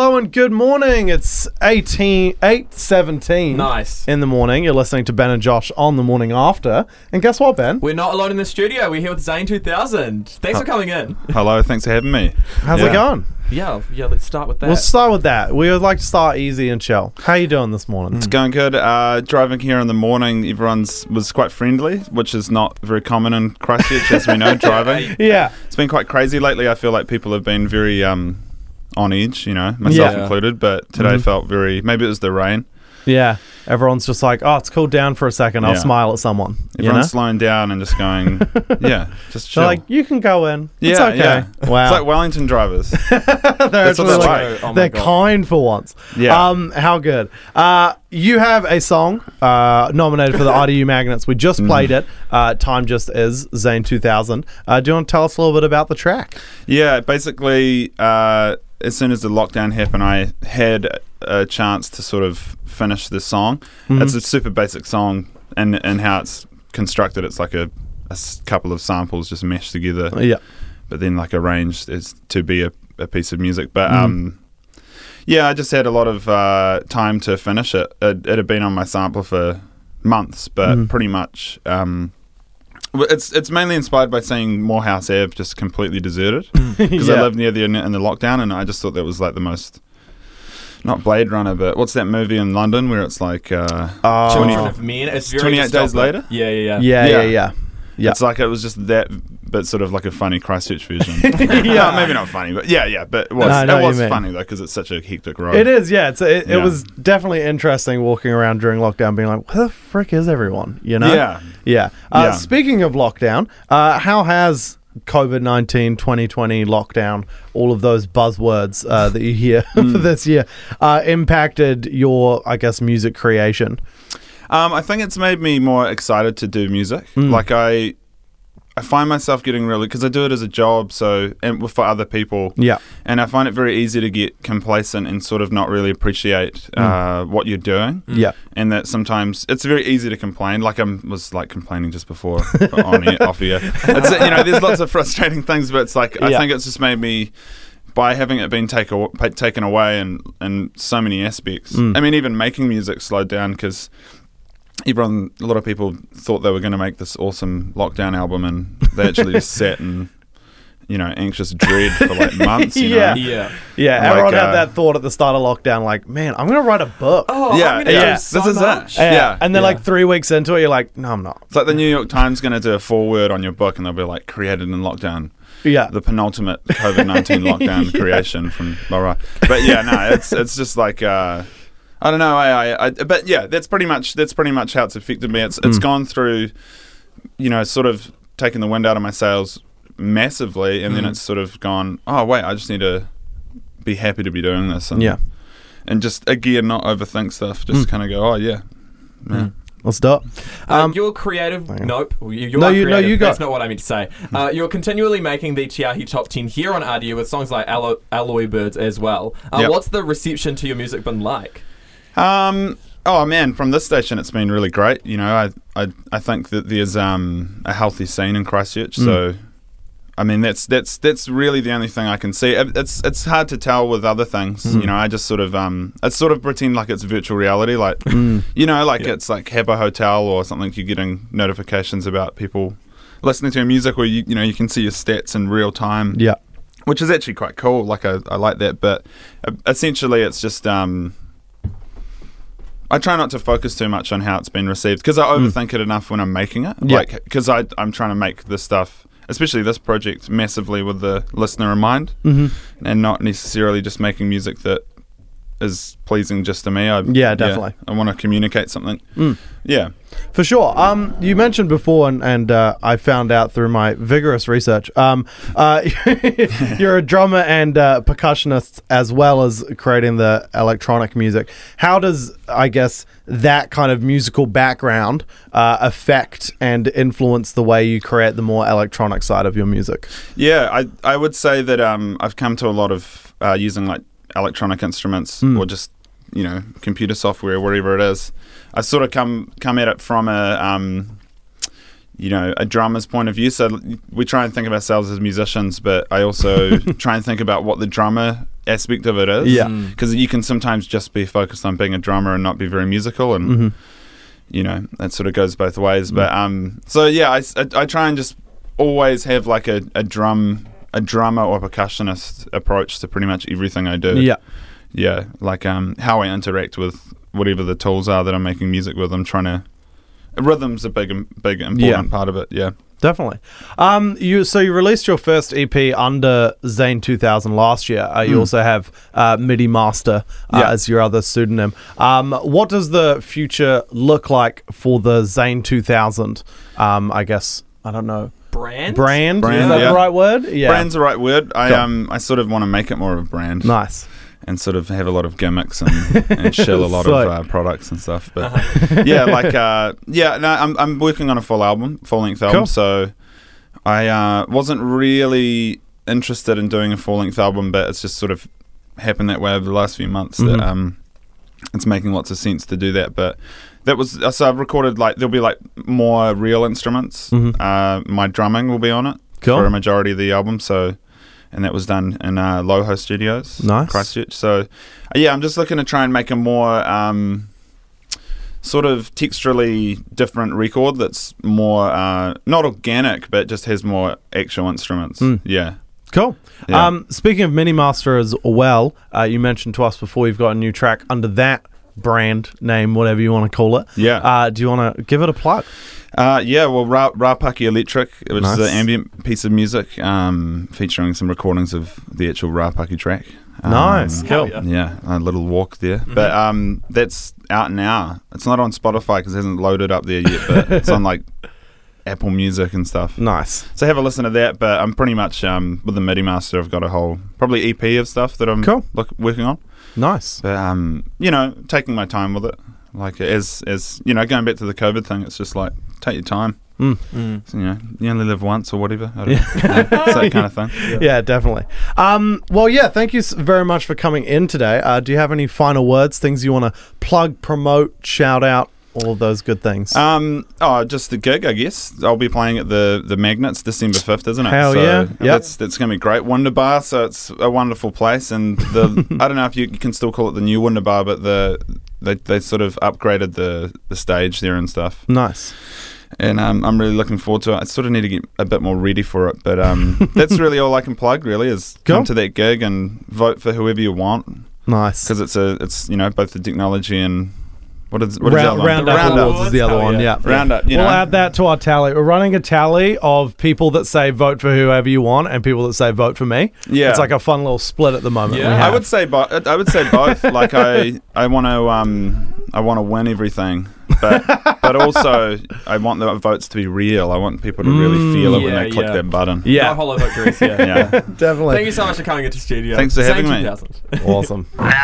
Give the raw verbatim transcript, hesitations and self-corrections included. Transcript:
Hello and good morning. It's eighteen, eight seventeen Nice. in the morning. You're listening to Ben and Josh on the morning after. And guess what, Ben? We're not alone in the studio. We're here with Zane two thousand. Thanks for coming in. Hello, thanks for having me. How's Yeah. it going? Yeah, yeah. Let's start with that. We'll start with that. We would like to start easy and chill. How you doing this morning? It's going good. Uh, driving here in the morning, everyone's was quite friendly, which is not very common in Christchurch, as we know, driving. Yeah. It's been quite crazy lately. I feel like people have been very um, on edge, you know, myself Yeah. included, but today Mhm. felt very, maybe it was the rain. Yeah. Everyone's just like, oh, it's cooled down for a second. I'll Yeah. smile at someone. You know? Everyone's slowing down and just going, yeah, just chill. They're like, you can go in. yeah, It's okay. yeah. Wow. It's like Wellington drivers. they're That's what actually they're like, like. Oh my they're God. kind for once. Yeah. Um, how good. Uh, you have a song uh, nominated for the I D U Magnets. We just Mm. played it. Uh, Time Just Is, Zane two thousand. Uh, do you want to tell us a little bit about the track? Yeah, basically, uh, as soon as the lockdown happened, I had a chance to sort of finish this song. Mhm. It's a super basic song, and and how it's constructed, it's like a, a s- couple of samples just meshed together, Yeah. but then like arranged as to be a, a piece of music. But Mhm. um, yeah, I just had a lot of uh, time to finish it. it. It had been on my sampler for months, but Mhm. pretty much. Um, w- It's it's mainly inspired by seeing Morehouse Ave just completely deserted because I Yeah. lived near there in, in the lockdown, and I just thought that was like the most, not Blade Runner, but what's that movie in London where it's like uh, Oh. Children of Men. It's very twenty-eight days dystopic. later? Yeah, yeah, yeah. Yeah, yeah, Yeah. yeah. Yeah. it's like it was just that, but sort of like a funny Christchurch version. Yeah. No, maybe not funny, but yeah, yeah, but it was No, I know it what you was mean. funny though because it's such a hectic road. It is, yeah. It's it, it Yeah. was definitely interesting walking around during lockdown, being like, "Where the frick is everyone?" You know? Yeah. yeah. Uh, Yeah. Speaking of lockdown, uh, how has COVID nineteen, twenty twenty lockdown, all of those buzzwords uh, that you hear Hmm. for this year, uh, impacted your, I guess, music creation? Um, I think it's made me more excited to do music. Mm. Like I, I find myself getting really because I do it as a job, so and for other people. Yeah. And I find it very easy to get complacent and sort of not really appreciate uh, what you're doing. Yeah. And that sometimes it's very easy to complain. Like I was like complaining just before on air, off air. It's, you know, there's lots of frustrating things, but it's like I Yeah. think it's just made me, by having it been take aw- taken away in in so many aspects. Mm. I mean, even making music slowed down because everyone, a lot of people thought they were going to make this awesome lockdown album, and they actually just sat in, you know, anxious dread for like months. You Yeah. know? Yeah. Yeah. Like, Everyone had uh, that thought at the start of lockdown, like, man, I'm going to write a book. Oh, Yeah, I'm gonna yeah. do so This is it. much. Yeah. yeah, And then, yeah. like, three weeks into it, you're like, no, I'm not. It's like the New York Times going to do a foreword on your book, and they'll be like, created in lockdown. Yeah. The penultimate COVID nineteen lockdown Yeah. creation from blah, blah. But yeah, no, it's it's just like uh, I don't know. I, I, I but yeah, that's pretty much that's pretty much how it's affected me. It's it's Mm. gone through, you know, sort of taking the wind out of my sails massively, and then Mm. it's sort of gone. Oh wait, I just need to be happy to be doing this, and Yeah. and just again not overthink stuff. Just Mm. kind of go, oh yeah, yeah. Let's do it. Um, Um, you're creative. hang on. Nope. You, you No, are you- no, creative. you go. That's not what I meant to say. Uh, you're continually making the Tiahi Top ten here on R D U with songs like Allo- Alloy Birds as well. Uh, Yep. What's the reception to your music been like? Um. Oh man, from this station, it's been really great. You know, I I, I think that there's um a healthy scene in Christchurch. Mm. So, I mean, that's that's that's really the only thing I can see. It- It's it's hard to tell with other things. Mm. You know, I just sort of um, it's sort of pretend like it's virtual reality. Like, Mm. you know, like Yeah. it's like Habbo Hotel or something. You're getting notifications about people listening to your music, where you you know you can see your stats in real time. Yeah. Which is actually quite cool. Like I, I like that, but uh, essentially it's just um, I try not to focus too much on how it's been received because I overthink it enough when I'm making it. Yeah. Like because I I'm trying to make this stuff, especially this project, massively with the listener in mind, Mm-hmm. and not necessarily just making music that is pleasing just to me. I, Yeah, definitely. I want to communicate something. Mm. Yeah. For sure. Um, you mentioned before, and, and uh, I found out through my vigorous research, um, uh, you're a drummer and uh, percussionist as well as creating the electronic music. How does, I guess, that kind of musical background uh, affect and influence the way you create the more electronic side of your music? Yeah, I I would say that um, I've come to a lot of uh, using like electronic instruments Mm. or just you know computer software, wherever it is. I sort of come come at it from a um, you know a drummer's point of view. So we try and think of ourselves as musicians, but I also try and think about what the drummer aspect of it is. Yeah. Because you can sometimes just be focused on being a drummer and not be very musical, and Mm-hmm. you know that sort of goes both ways. But um, so yeah, I, I, I try and just always have like a, a drum a drummer or percussionist approach to pretty much everything I do. Yeah. Yeah, like um, how I interact with whatever the tools are that I'm making music with. I'm trying to rhythm's a big big important Yeah. part of it. Yeah. Definitely. Um, you so you released your first E P under Zane two thousand last year. Uh, you Mm. also have uh, MIDI Master uh, Yeah. as your other pseudonym. Um, what does the future look like for the Zane two thousand? Um, I guess I don't know. Brand? Brand, is Brand, that yeah. the right word? Yeah. Brand's the right word. I Cool. um I sort of want to make it more of a brand. Nice. And sort of have a lot of gimmicks and, and shill a lot Sick. of uh, products and stuff. But yeah, like uh, yeah, no, I'm I'm working on a full album, full length album. Cool. So I uh, wasn't really interested in doing a full length album, but it's just sort of happened that way over the last few months. Mhm. That um, it's making lots of sense to do that. But that was uh, so I've recorded like there'll be like more real instruments. Mhm. Uh, my drumming will be on it Cool. for a majority of the album. So. And that was done in uh, Loho Studios, Nice. Christchurch. So, uh, yeah, I'm just looking to try and make a more um, sort of texturally different record that's more uh, not organic, but just has more actual instruments. Mm. Yeah, Cool. Yeah. Um, speaking of MIDI Master as well, uh, you mentioned to us before you've got a new track under that brand name, whatever you want to call it. yeah, Uh, do you want to give it a plug? uh, yeah. Well, Ra- Rapaki Electric, which Nice. is an ambient piece of music um, featuring some recordings of the actual Rapaki track. Um, Nice. Hell Cool. yeah. Yeah, a little walk there. But um, that's out now. It's not on Spotify because it hasn't loaded up there yet, but it's on like Apple Music and stuff. Nice. So have a listen to that. But I'm pretty much, um, with the MIDI Master, I've got a whole, probably E P of stuff that I'm Cool. look, working on. Nice. But, um, you know, taking my time with it. Like, as, as you know, going back to the COVID thing, it's just like, take your time. Mm. Mm. So, you know, you only live once or whatever. I don't know. It's that kind of thing. Yeah, definitely. Um, well, yeah, thank you s- very much for coming in today. Uh, do you have any final words, things you want to plug, promote, shout out, all of those good things? Um, oh, just the gig, I guess. I'll be playing at the the Magnets December fifth, isn't it? Hell so yeah. Yep. That's that's gonna be great. Wonder Bar, so it's a wonderful place, and the I don't know if you, you can still call it the new Wonder Bar, but the they they sort of upgraded the the stage there and stuff, Nice. and um, I'm really looking forward to it. I sort of need to get a bit more ready for it, but um, that's really all I can plug. Really, is Cool. come to that gig and vote for whoever you want, Nice. because it's a it's you know both the technology and what is what is the Round, other one? Roundup Roundup Awards is the other Hell one, yeah. yeah. Roundup, you We'll know. add that to our tally. We're running a tally of people that say vote for whoever you want and people that say vote for me. Yeah. It's like a fun little split at the moment. Yeah. we I have. would say, bo- I would say both. Like I, I want to, um, I want to win everything, but but also I want the votes to be real. I want people to really Mm, feel it when yeah, they click yeah. that button. No Yeah, hollow victories, yeah. Yeah. definitely. Thank you so much for coming into studio. Thanks for having Zane me. two thousand. Awesome.